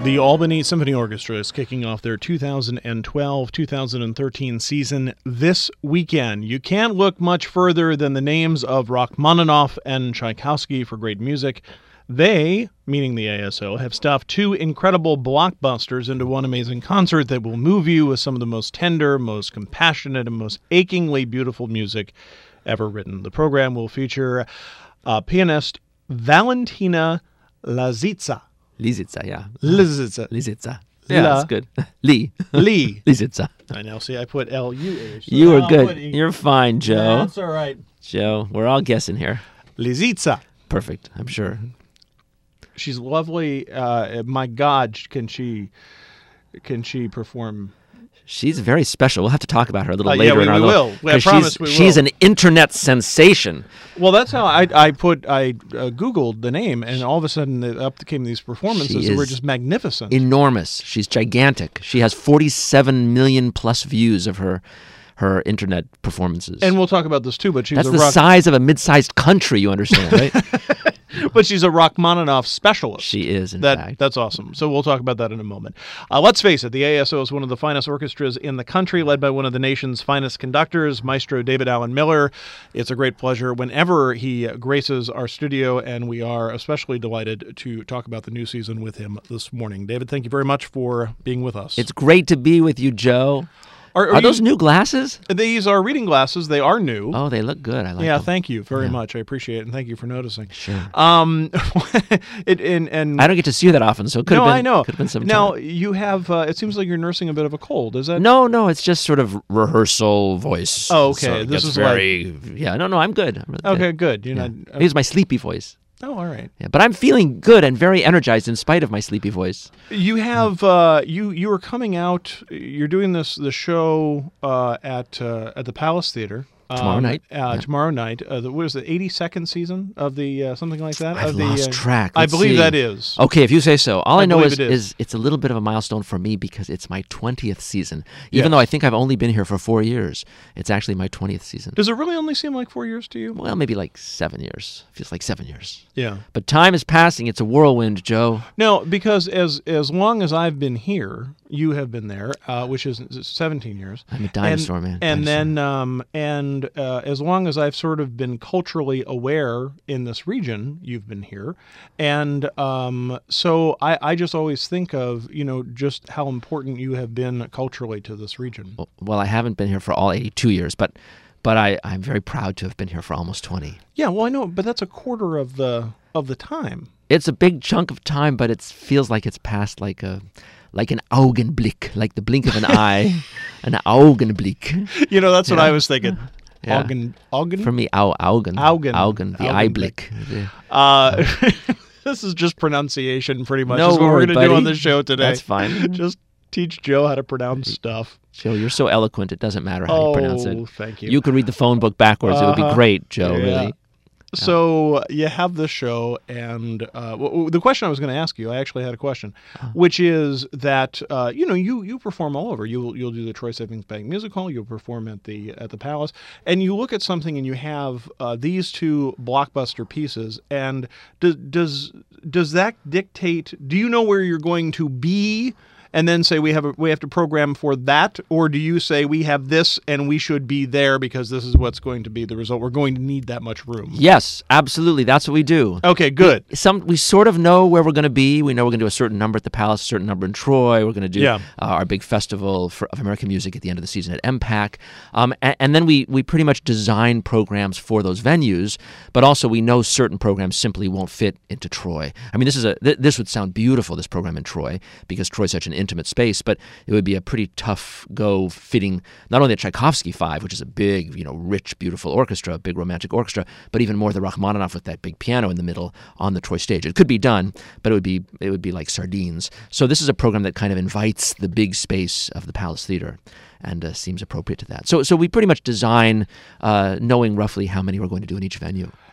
The Albany Symphony Orchestra is kicking off their 2012-2013 season this weekend. You can't look much further than the names of Rachmaninoff and Tchaikovsky for great music. They, meaning the ASO, have stuffed two incredible blockbusters into one amazing concert that will move you with some of the most tender, most compassionate, and most achingly beautiful music ever written. The program will feature pianist Valentina Lisitsa. Lisitsa, yeah. Lisitsa. Lisitsa. Yeah, that's good. Lee. Lisitsa. I know. See, I put L-U-H. You were good. You're fine, Joe. That's all right. Joe, we're all guessing here. Lisitsa. Perfect, I'm sure. She's lovely. My God, can she perform? She's very special. We'll have to talk about her a little later. Yeah, we will. I promise we will. She's an internet sensation. Well, that's how I Googled the name, and all of a sudden up came these performances that were just magnificent. Enormous. She's gigantic. She has 47 million plus views of her internet performances. And we'll talk about this too, but that's the size of a mid-sized country, you understand, right? But she's a Rachmaninoff specialist. She is, in fact. That's awesome. So we'll talk about that in a moment. Let's face it, the ASO is one of the finest orchestras in the country, led by one of the nation's finest conductors, Maestro David Alan Miller. It's a great pleasure whenever he graces our studio, and we are especially delighted to talk about the new season with him this morning. David, thank you very much for being with us. It's great to be with you, Joe. Are those new glasses? These are reading glasses. They are new. Oh, they look good. I like them. Yeah, thank you very much. I appreciate it, and thank you for noticing. Sure. And I don't get to see you that often, so it could have been. I know. Could have been some now time. you have. It seems like you're nursing a bit of a cold. Is that? No. It's just sort of rehearsal voice. Oh, okay. So This is very. Yeah. No. I'm good. I'm really okay. Good. You're not. Here's my sleepy voice. Oh, all right. Yeah, but I'm feeling good and very energized in spite of my sleepy voice. You have you are coming out. You're doing the show at the Palace Theater tomorrow night. Tomorrow night. What is the 82nd season of the something like that? I've lost track. I believe that is. Okay, if you say so. All I know is it's a little bit of a milestone for me because it's my 20th season. Even though I think I've only been here for 4 years, it's actually my 20th season. Does it really only seem like 4 years to you? Well, maybe like 7 years. Feels like 7 years. Yeah. But time is passing. It's a whirlwind, Joe. No, because as long as I've been here, you have been there, which is 17 years. I'm a dinosaur, man. And then as long as I've sort of been culturally aware in this region, you've been here. And so I just always think of, just how important you have been culturally to this region. Well, I haven't been here for all 82 years, but I'm very proud to have been here for almost 20. Yeah, well, I know, but that's a quarter of the time. It's a big chunk of time, but it feels like it's passed like an Augenblick, like the blink of an eye, an Augenblick. That's what I was thinking. Yeah. Augen? For me, Augen, the Eyeblick. This is just pronunciation, pretty much. No That's what we're going to buddy. do on the show today. That's fine. Just teach Joe how to pronounce stuff. Joe, you're so eloquent, it doesn't matter how you pronounce it. Oh, thank you. You could read the phone book backwards. It would be great, Joe, really. So you have this show, and the question I was going to ask you, I actually had a question, which is that you perform all over. You'll do the Troy Savings Bank Music Hall. You'll perform at the Palace, and you look at something, and you have these two blockbuster pieces. And does that dictate? Do you know where you're going to be? And then say we have to program for that, or do you say we have this and we should be there because this is what's going to be the result? We're going to need that much room. Yes, absolutely. That's what we do. Okay, good. We sort of know where we're going to be. We know we're going to do a certain number at the Palace, a certain number in Troy. We're going to do our big festival of American music at the end of the season at MPAC. And then we pretty much design programs for those venues, but also we know certain programs simply won't fit into Troy. I mean, this would sound beautiful, this program in Troy, because Troy's such an intimate space, but it would be a pretty tough go fitting not only the Tchaikovsky Five, which is a big, rich, beautiful orchestra, a big romantic orchestra, but even more the Rachmaninoff with that big piano in the middle on the Troy stage. It could be done, but it would be like sardines. So this is a program that kind of invites the big space of the Palace Theater and seems appropriate to that. So we pretty much design knowing roughly how many we're going to do in each venue.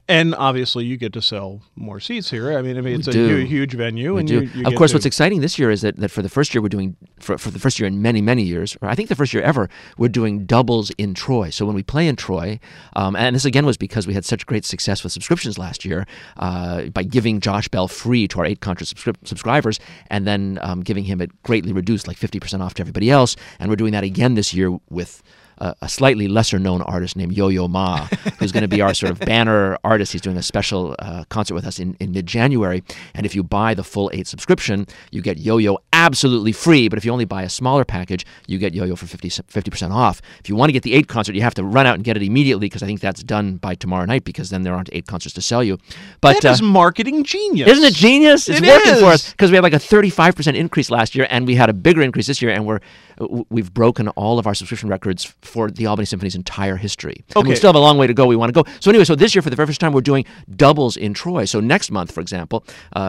And obviously, you get to sell more seats here. I mean, it's a huge venue. Of course, what's exciting this year is that for the first year we're doing, for the first year in many, many years, or I think the first year ever, we're doing doubles in Troy. So when we play in Troy, and this again was because we had such great success with subscriptions last year by giving Josh Bell free to our 8-concert subscribers, and then giving him it greatly reduced, like 50% off to everybody else. And we're doing that again this year with a slightly lesser-known artist named Yo-Yo Ma, who's going to be our sort of banner artist. He's doing a special concert with us in mid-January. And if you buy the full 8 subscription, you get Yo-Yo absolutely free. But if you only buy a smaller package, you get Yo-Yo for 50% off. If you want to get the 8 concert, you have to run out and get it immediately, because I think that's done by tomorrow night, because then there aren't 8 concerts to sell you. But that is marketing genius. Isn't it genius? It's working for us, because we had like a 35% increase last year, and we had a bigger increase this year, and we've broken all of our subscription records for the Albany Symphony's entire history. Okay. And we still have a long way to go. We want to go. So anyway, so this year, for the very first time, we're doing doubles in Troy. So next month, for example,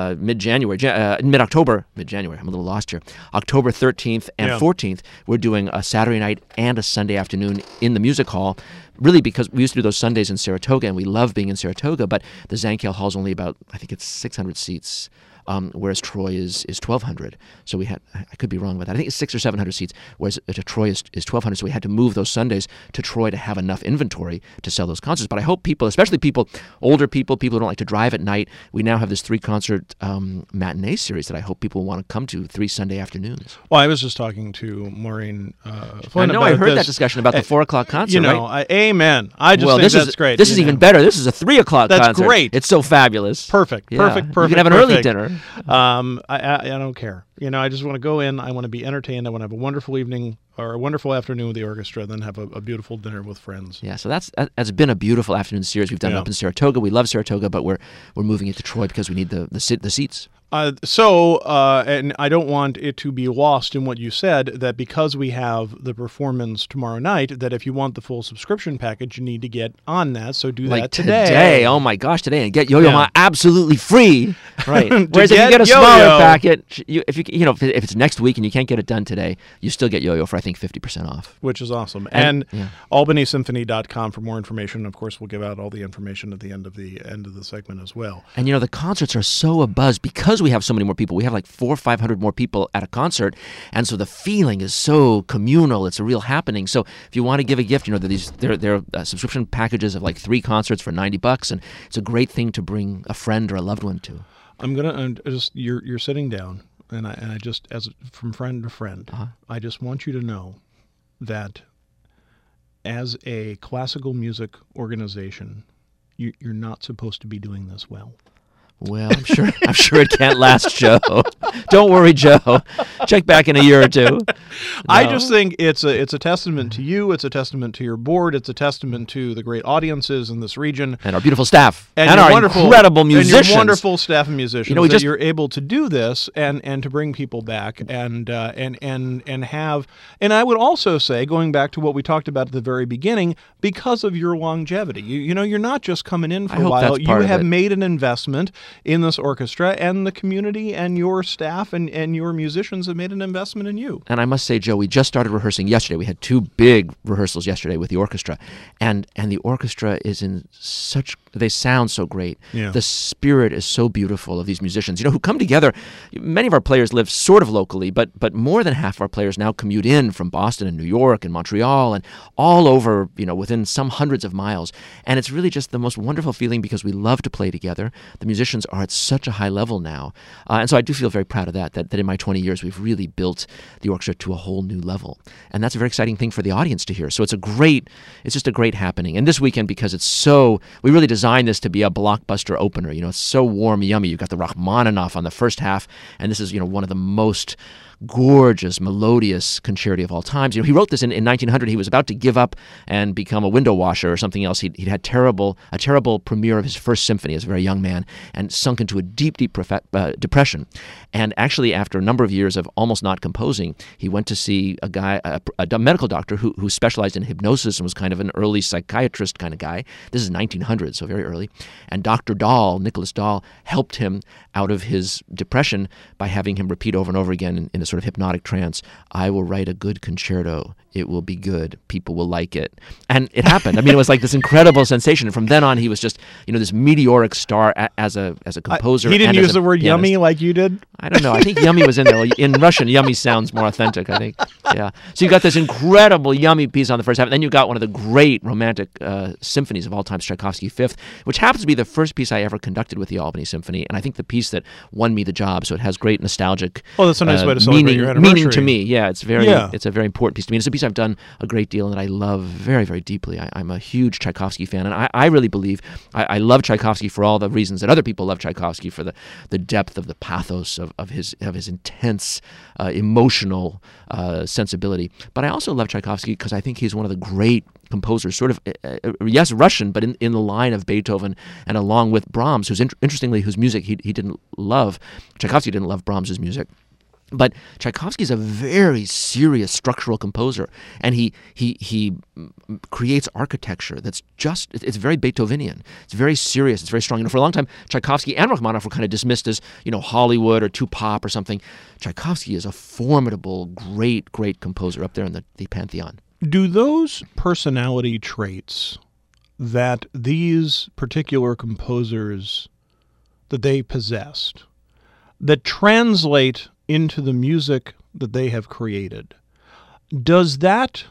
mid-October, mid-January, I'm a little lost here, October 13th and 14th, we're doing a Saturday night and a Sunday afternoon in the music hall. Really, because we used to do those Sundays in Saratoga, and we love being in Saratoga, but the Zankiel Hall is only about, I think it's 600 seats. Whereas Troy is 1,200. So we had, I could be wrong about that. I think it's 600 or 700 seats, whereas Troy is 1,200. So we had to move those Sundays to Troy to have enough inventory to sell those concerts. But I hope people, especially older people who don't like to drive at night, we now have this 3-concert matinee series that I hope people want to come to 3 Sunday afternoons. Well, I was just talking to Maureen Flynn about I heard that discussion about the 4 o'clock concert, right? Amen. I just think that's great. This is even better. This is a 3 o'clock concert. That's great. It's so fabulous. Perfect. You can have an early dinner. I don't care. I just want to go in. I want to be entertained. I want to have a wonderful evening or a wonderful afternoon with the orchestra, then have a beautiful dinner with friends. Yeah, so that's been a beautiful afternoon series. We've done it up in Saratoga. We love Saratoga, but we're moving it to Troy because we need the seats. And I don't want it to be lost in what you said, that because we have the performance tomorrow night, that if you want the full subscription package, you need to get on that. So do that today. Oh my gosh, today, and get Yo-Yo Ma absolutely free. Right. Whereas if you get a Yo-Yo smaller packet, if it's next week and you can't get it done today, you still get Yo-Yo for I think 50% off, which is awesome. And albanysymphony.com for more information. Of course, we'll give out all the information at the end of the segment as well. And the concerts are so abuzz because we have so many more people. We have like 400 or 500 more people at a concert, and so the feeling is so communal. It's a real happening. So if you want to give a gift, there are subscription packages of like 3 concerts for $90, and it's a great thing to bring a friend or a loved one to. I'm gonna you're sitting down, and I just, as from friend to friend, I just want you to know that as a classical music organization, you're not supposed to be doing this well. Well, I'm sure it can't last, Joe. Don't worry, Joe. Check back in a year or two. No. I just think it's a testament to you. It's a testament to your board. It's a testament to the great audiences in this region and our beautiful staff and our incredible musicians. And your wonderful staff and musicians. You're able to do this and to bring people back and have. And I would also say, going back to what we talked about at the very beginning, because of your longevity, you're not just coming in for a while. You have made an investment in this orchestra, and the community and your staff and your musicians have made an investment in you. And I must say, Joe, we just started rehearsing yesterday. We had 2 big rehearsals yesterday with the orchestra, and the orchestra is in such, they sound so great. Yeah. The spirit is so beautiful of these musicians, who come together. Many of our players live sort of locally, but more than half of our players now commute in from Boston and New York and Montreal and all over, within some hundreds of miles. And it's really just the most wonderful feeling because we love to play together. The musicians are at such a high level now. And so I do feel very proud of that in my 20 years we've really built the orchestra to a whole new level. And that's a very exciting thing for the audience to hear. So it's just a great happening. And this weekend, because we really designed this to be a blockbuster opener. It's so warm, yummy. You've got the Rachmaninoff on the first half, and this is, one of the most gorgeous, melodious concerti of all times. He wrote this in 1900. He was about to give up and become a window washer or something else. He'd had a terrible premiere of his first symphony as a very young man and sunk into a deep depression. And actually, after a number of years of almost not composing, he went to see a medical doctor who specialized in hypnosis and was kind of an early psychiatrist kind of guy. This is 1900, so very early. And Dr. Dahl, Nicholas Dahl, helped him out of his depression by having him repeat over and over again in a sort sort of hypnotic trance, I will write a good concerto. It will be good. People will like it. And it happened. I mean, it was like this incredible sensation. And from then on, he was just, this meteoric star as a composer. He didn't use the word pianist. yummy like you did? I don't know. I think yummy was in there. In Russian, yummy sounds more authentic, I think. Yeah. So you got this incredible yummy piece on the first half. And then you got one of the great romantic symphonies of all time, Tchaikovsky Fifth, which happens to be the first piece I ever conducted with the Albany Symphony. And I think the piece that won me the job. So it has great nostalgic that's a nice way to celebrate your anniversary. Meaning to me. Yeah, it's a very important piece to me. It's a piece I've done a great deal and that I love very, very deeply. I'm a huge Tchaikovsky fan, and I really believe I love Tchaikovsky for all the reasons that other people love Tchaikovsky, for the depth of the pathos of his intense emotional sensibility. But I also love Tchaikovsky because I think he's one of the great composers, sort of, yes, Russian, but in the line of Beethoven and along with Brahms, interestingly, whose music he didn't love. Tchaikovsky didn't love Brahms's music. But Tchaikovsky is a very serious structural composer, and he creates architecture that's it's very Beethovenian. It's very serious. It's very strong. For a long time, Tchaikovsky and Rachmaninoff were kind of dismissed as, Hollywood or too pop or something. Tchaikovsky is a formidable, great, great composer up there in the pantheon. Do those personality traits that these particular composers that they possessed, that translate into the music that they have created, does that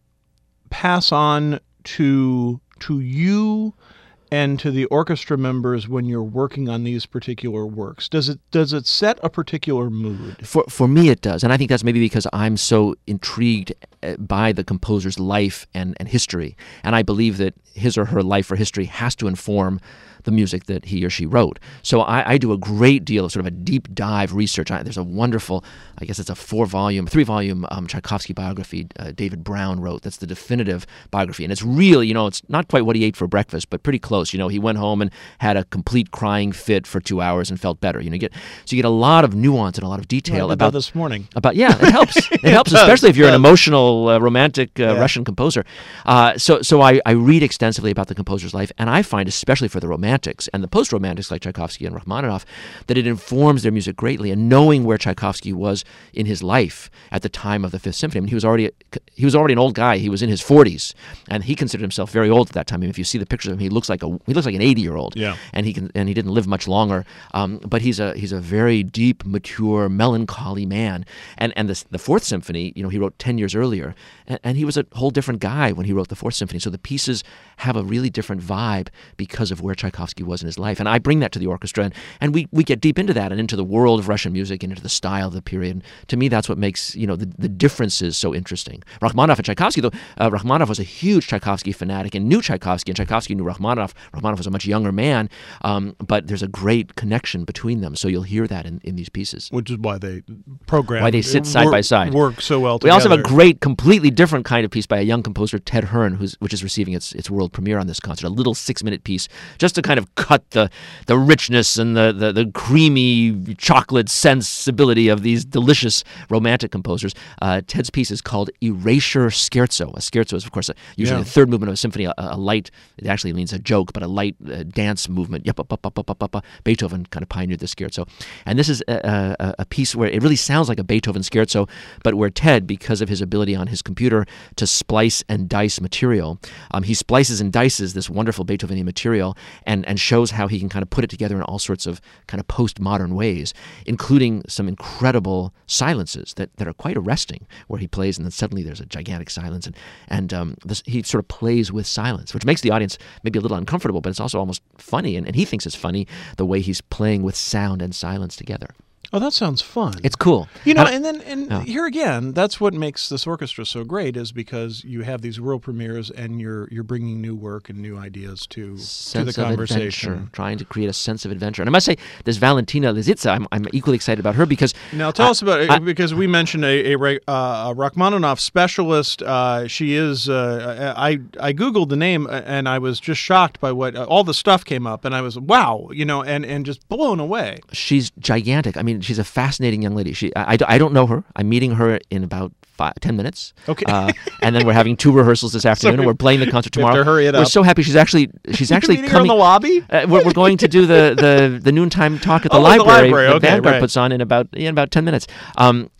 pass on to you and to the orchestra members when you're working on these particular works? Does it set a particular mood? For me, it does, and I think that's maybe because I'm so intrigued by the composer's life and history, and I believe that his or her life or history has to inform the music that he or she wrote. So I do a great deal of sort of a deep dive research. There's a wonderful, I guess it's a 3-volume Tchaikovsky biography David Brown wrote. That's the definitive biography. And it's really, it's not quite what he ate for breakfast, but pretty close. He went home and had a complete crying fit for 2 hours and felt better. You get a lot of nuance and a lot of detail about this morning. It helps. It helps, especially if you're an emotional, romantic Russian composer. So I read extensively about the composer's life, and I find, especially for the romantics and the post-romantics like Tchaikovsky and Rachmaninoff, that it informs their music greatly. And knowing where Tchaikovsky was in his life at the time of the Fifth Symphony, I mean, he was already an old guy. He was in his 40s, and he considered himself very old at that time. I mean, if you see the pictures of him, he looks like an 80-year-old. Yeah. And he didn't live much longer. But he's a very deep, mature, melancholy man. And the Fourth Symphony, he wrote 10 years earlier, and he was a whole different guy when he wrote the Fourth Symphony. So the pieces have a really different vibe because of where Tchaikovsky was in his life. And I bring that to the orchestra, and we get deep into that and into the world of Russian music and into the style of the period. And to me, that's what makes, the differences so interesting. Rachmaninoff and Tchaikovsky, though, Rachmaninoff was a huge Tchaikovsky fanatic and knew Tchaikovsky, and Tchaikovsky knew Rachmaninoff. Rachmaninoff was a much younger man, but there's a great connection between them. So you'll hear that in these pieces. Which is why they sit side by side. Work so well together. We also have a great, completely different kind of piece by a young composer, Ted Hearn, which is receiving its world premiere on this concert. A little 6-minute piece just to kind of cut the richness and the creamy chocolate sensibility of these delicious romantic composers. Ted's piece is called Erasure Scherzo. A scherzo is, of course, usually the third movement of a symphony, a light, it actually means a joke, but a light dance movement. Beethoven kind of pioneered the scherzo. And this is a piece where it really sounds like a Beethoven scherzo, but where Ted, because of his ability on his computer to splice and dice material, he splices and dices this wonderful Beethovenian material and shows how he can kind of put it together in all sorts of kind of postmodern ways, including some incredible silences that are quite arresting, where he plays and then suddenly there's a gigantic silence, and he sort of plays with silence, which makes the audience maybe a little uncomfortable, but it's also almost funny, and he thinks it's funny the way he's playing with sound and silence together. Oh, that sounds fun. It's cool. Here again, that's what makes this orchestra so great, is because you have these world premieres and you're bringing new work and new ideas to the conversation. Adventure, trying to create a sense of adventure. And I must say, this Valentina Lisitsa, I'm equally excited about her because... Now, tell us about it, because we mentioned a Rachmaninoff specialist. She is... I Googled the name, and I was just shocked by what... all the stuff came up, and I was, wow, and just blown away. She's gigantic. I mean, she's a fascinating young lady. I don't know her. I'm meeting her in about 10 minutes. Okay. And then we're having 2 rehearsals this afternoon, and we're playing the concert tomorrow. We have to hurry it up. We're so happy. She's actually coming. Her in the lobby? We're going to do the noontime talk at the library that Vanguard puts on in about 10 minutes.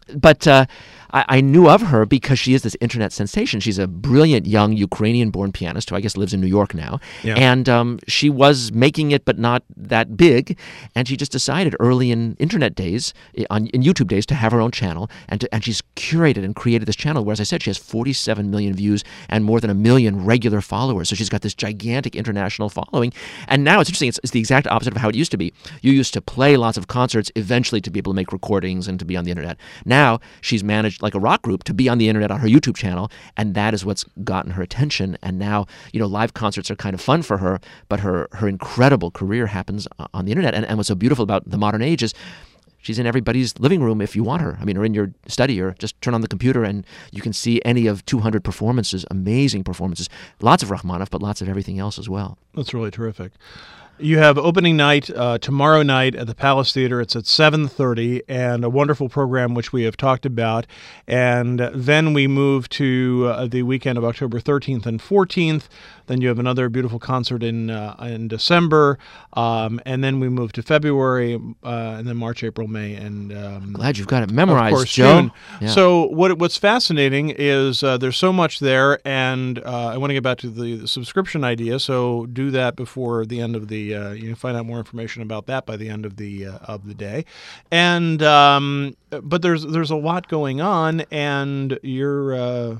But I knew of her because she is this internet sensation. She's a brilliant young Ukrainian-born pianist who I guess lives in New York now. Yeah. And she was making it, but not that big. And she just decided early in internet days, in YouTube days, to have her own channel. And she's curated and created this channel where, as I said, she has 47 million views and more than 1 million regular followers. So she's got this gigantic international following. And now it's interesting. It's the exact opposite of how it used to be. You used to play lots of concerts eventually to be able to make recordings and to be on the internet. Now she's managed, like a rock group, to be on the internet on her YouTube channel, and that is what's gotten her attention. And now, live concerts are kind of fun for her, but her incredible career happens on the internet. And what's so beautiful about the modern age is she's in everybody's living room if you want her. I mean, or in your study, or just turn on the computer and you can see any of 200 performances, amazing performances, lots of Rachmaninoff, but lots of everything else as well. That's really terrific. You have opening night tomorrow night at the Palace Theater. It's at 7:30, and a wonderful program which we have talked about. And then we move to the weekend of October 13th and 14th. Then you have another beautiful concert in December, and then we move to February, and then March, April, May, and glad you've got it memorized, of course, Joe. June. Yeah. So what's fascinating is there's so much there, and I want to get back to the subscription idea. So do that before the end of the. You can find out more information about that by the end of the day, and but there's a lot going on, and you're.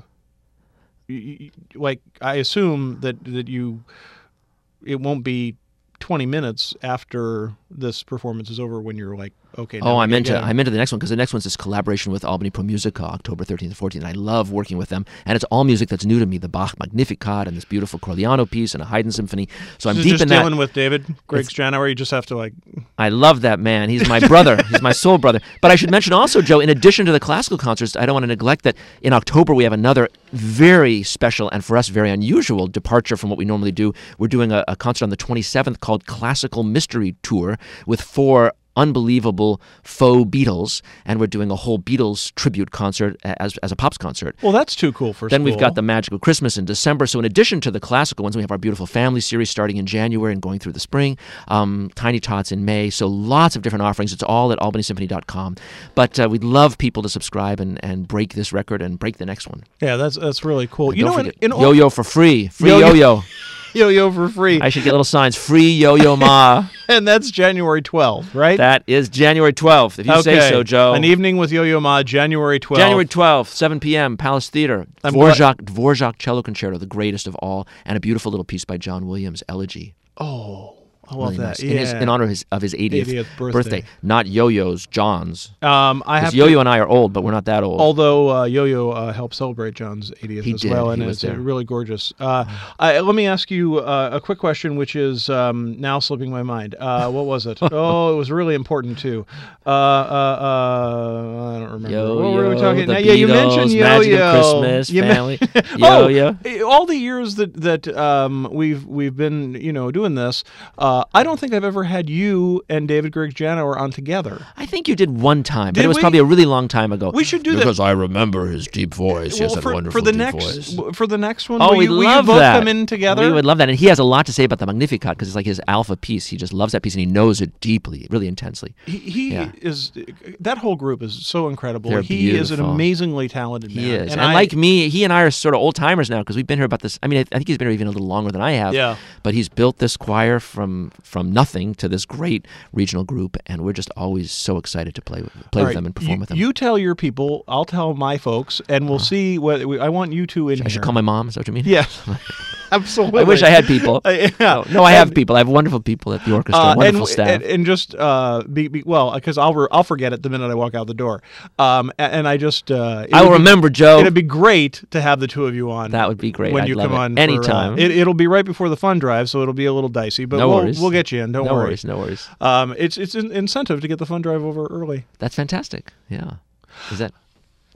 Like, I assume that it won't be 20 minutes after this performance is over when you're like, okay. I'm into the next one, because the next one's this collaboration with Albany Pro Musica, October 13th and 14th. And I love working with them, and it's all music that's new to me: the Bach Magnificat and this beautiful Corleone piece and a Haydn symphony. So I'm deep in that. Just dealing with David Griggs Janauer. You just have to I love that man. He's my brother. He's my soul brother. But I should mention also, Joe, in addition to the classical concerts, I don't want to neglect that in October we have another very special and for us very unusual departure from what we normally do. We're doing a concert on the 27th called Classical Mystery Tour with 4 unbelievable faux Beatles, and we're doing a whole Beatles tribute concert as a Pops concert. Well, that's too cool for Then we've got the Magic of Christmas in December. So in addition to the classical ones, we have our Beautiful Family series starting in January and going through the spring, Tiny Tots in May. So lots of different offerings. It's all at albanysymphony.com. But we'd love people to subscribe and break this record and break the next one. Yeah, that's really cool. And don't forget, Yo-Yo for free. Free Yo-Yo. Yo-Yo for free. I should get little signs. Free Yo-Yo Ma. And that's January 12th, right? That is January 12th, if you say so, Joe. An evening with Yo-Yo Ma, January 12th. January 12th, 7 p.m., Palace Theater. Dvorak Cello Concerto, the greatest of all, and a beautiful little piece by John Williams, Elegy. Oh, I love really that. Nice. In honor of his 80th birthday. Not Yo-Yo's, John's. Yo-Yo and I are old, but we're not that old. Although Yo-Yo helped celebrate John's 80th as well, and it's really gorgeous. Let me ask you a quick question, which is now slipping my mind. What was it? Oh, it was really important too. I don't remember. Yo-Yo, what were we talking? The Now, Beatles, you mentioned Yo-Yo. Magic of Christmas, Family. Yo-Yo. All the years that we've been doing this. I don't think I've ever had you and David Griggs Janauer on together. I think you did one time, but it was probably a really long time ago. We should do that. Because I remember his deep voice. He has that wonderful deep voice. For the next one, will you both come in together? We would love that. And he has a lot to say about the Magnificat because it's like his alpha piece. He just loves that piece and he knows it deeply, really intensely. He is, that whole group is so incredible. They're he beautiful. is an amazingly talented man. He is. And like me, he and I are sort of old-timers now because we've been here about this. I mean, I think he's been here even a little longer than I have. Yeah. But he's built this choir from nothing to this great regional group, and we're just always so excited to play with them and perform with them. You tell your people, I'll tell my folks, and we'll see what I want you two in here. I should call my mom. Is that what you mean? Yeah. Absolutely. I wish I had people. Yeah. No, I have people. I have wonderful people at the orchestra, wonderful staff. And just because I'll forget it the minute I walk out the door. And I just I will remember, Joe. It'd be great to have the two of you on. That would be great. When I'd you love come it. on Anytime. It'll be right before the fund drive, so it'll be a little dicey. But no worries. We'll get you in. Don't worry. No worries. It's an incentive to get the fund drive over early. That's fantastic. Yeah. Is that?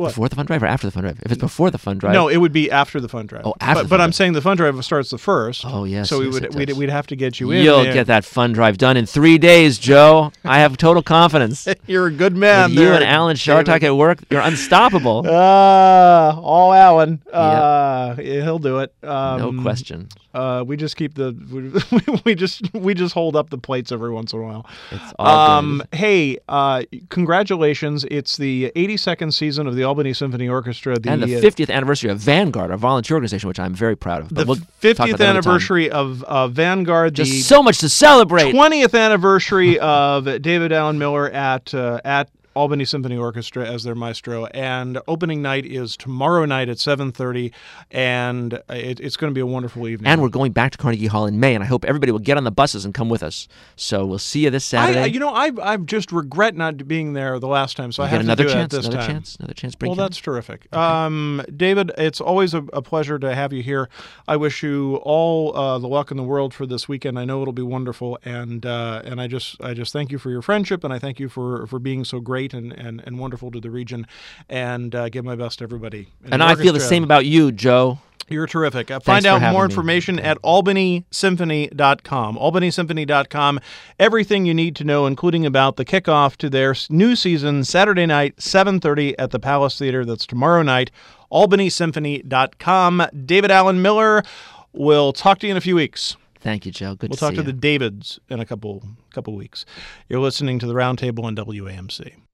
Before the fund drive or after the fund drive? If it's before the fund drive, No, it would be after the fund drive. Oh, after. But I'm saying the fund drive starts the first. Oh yes. So yes, we'd have to get you in. You'll get that fund drive done in 3 days, Joe. I have total confidence. You're a good man. With you and Alan Chartock at work, you're unstoppable. All Alan. He'll do it. No question. We just keep we just hold up the plates every once in a while. It's all good. Hey, congratulations! It's the 82nd season of the Albany Symphony Orchestra, and the 50th anniversary of Vanguard, our volunteer organization, which I'm very proud of. But the 50th anniversary of Vanguard. Just so much to celebrate. 20th anniversary of David Allen Miller at Albany Symphony Orchestra as their maestro, and opening night is tomorrow night at 7:30, and it's going to be a wonderful evening. And we're going back to Carnegie Hall in May, and I hope everybody will get on the buses and come with us. So we'll see you this Saturday. I just regret not being there the last time, so I have another to do chance, it this another time. Another chance. Bring Well, that's terrific. Okay. David, it's always a pleasure to have you here. I wish you all the luck in the world for this weekend. I know it'll be wonderful, and I just thank you for your friendship, and I thank you for being so great and wonderful to the region, and give my best to everybody. And I feel the same about you, Joe. You're terrific. Find out more information at albanysymphony.com. albanysymphony.com. Everything you need to know, including about the kickoff to their new season, Saturday night, 7:30 at the Palace Theater. That's tomorrow night. albanysymphony.com. David Allen Miller, we'll talk to you in a few weeks. Thank you, Joe. Good to see you. We'll talk to the Davids in a couple weeks. You're listening to the Roundtable on WAMC.